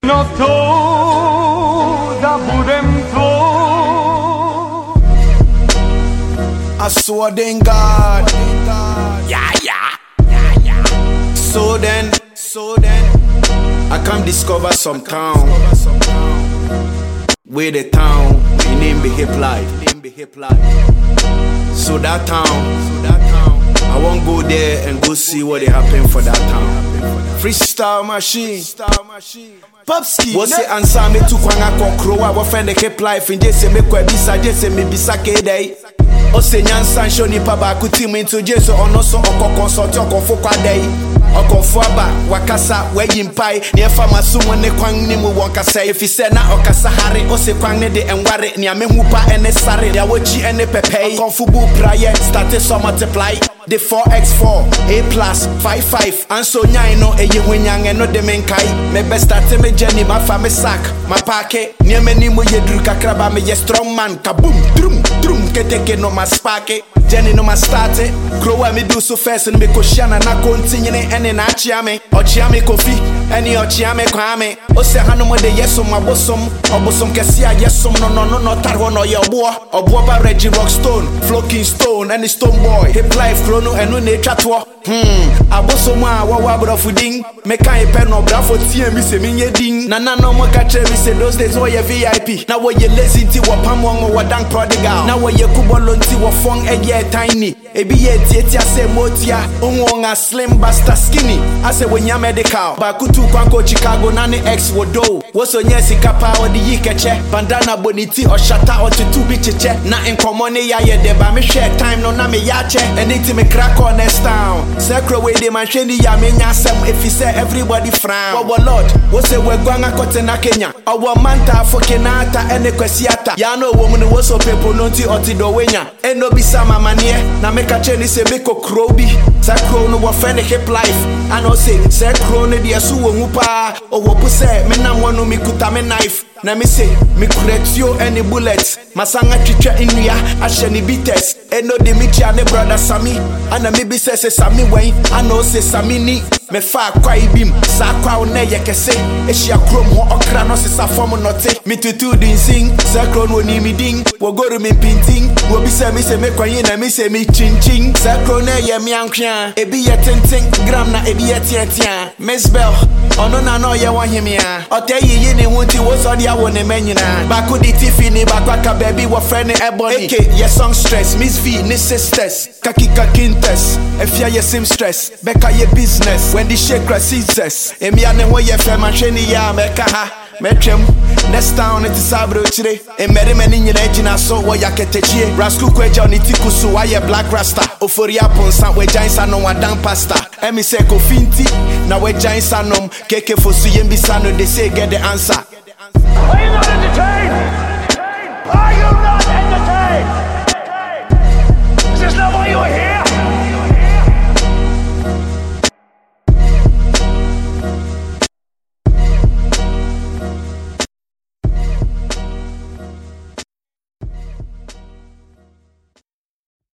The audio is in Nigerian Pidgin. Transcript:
No to da budem to. I saw then God. Yeah. So then, I come discover some town. Where the town, we name be hip life. So that town, I won't go there and go see what they happen for that town. Freestyle machine. Popski. What's the answer me to kwanga kokrowa? What friend the hip life in just me kwa bisa, just me bisa kede. Ose nyansan show ni pa ba kuti mu into Jesu ono so okokonsult okofo kwadai okofo aba wakasa wayimpai ne fa masumo ne kwan ni mu wonkasa efi se na okasa hare ose kwan ne de enware ne amehupa ene sare ya wochi ene pepei konfubu praye start to multiply the 4x4 a plus 55 and so nyan no eye hwanyan no de menkai me best start me journey ma fa me sack ma paake ne mani mo yedru kakra ba me ye strong man kabum drum keteke no ma spark Jenny no ma start it. Grow me do so fast and me ko shana na continue ene na chiame. Ochiame kofi, eni ochiame kwame. O se hanu mo de yesom abosom. Obosom kesi a yesom no tarho no ye obo. Obo ba Reggie Rockstone, Floking Stone, and Stone Boy. Hip life chrono enu ne twatwo. Abosom a wa bro fuding. Me kan e pen no bra for tie mi se minye ding. Na no mo ka che mi se those days wo ye VIP. Na wo ye lazy ti wo pam wo wo dank prodigal. Na wo ye kubolo nti wo fong tiny, ebi ye tietia se motia, unwonga slim basta skinny. I say when ya medical, bakutu kwanko Chicago nani X wodo. Woso nyesi kapa odi yikeche, bandana boniti or shata or to bicheche. Na in common ya ye deba me share time no na me yache. Anything me crack on next town. Secret way de mancheni ya me nyasem if he say everybody frown. Our Lord, wose we gwanga kote na Kenya. Our manta fokenata ene kwesiata. Ya no woman woso people nonti oti do wenya. Eno bisama manie na meka cheni se meko krobi sa kro no wo friend hip life I know say kro ne dia su wo pa o wo pu se me na mo no mi kuta me knife na me say me kuretio any bullets masanga twitwa inua ahye ni bites eno de mi tia ne brother Sami ana me bi se Sami wen I know say Sami ni me fa kwa ibim sa kwa na ye kese ehia krom ho okra no se sa form note me tutu din sing sa kro no ni mi ding wo goru me pinting wo bi se me kwa na me se me chin sa kro na ye mi ankwa ebi ye tenten gram na ebi ye tiatia Miss Bell ono na no ye wo himia otayi ni wunti wo so dia wo ne manyina baku di tifi ni bakaka baby wo friend ebony eke ye song stress Miss V ni sisters kakika kintes efia ye sim stress beka ye business when the shake receives emi ane wo ye fe manhwani ya meka ha metwem next town it is abro chire e mere mani nyina gina so wo yaketechie rascal kwaja oni tikusu wa ye black rasta oforia ponsa we jansa no wadan pasta emi se ko finti na we jansa nom keke fosu yembi sano they say get the answer.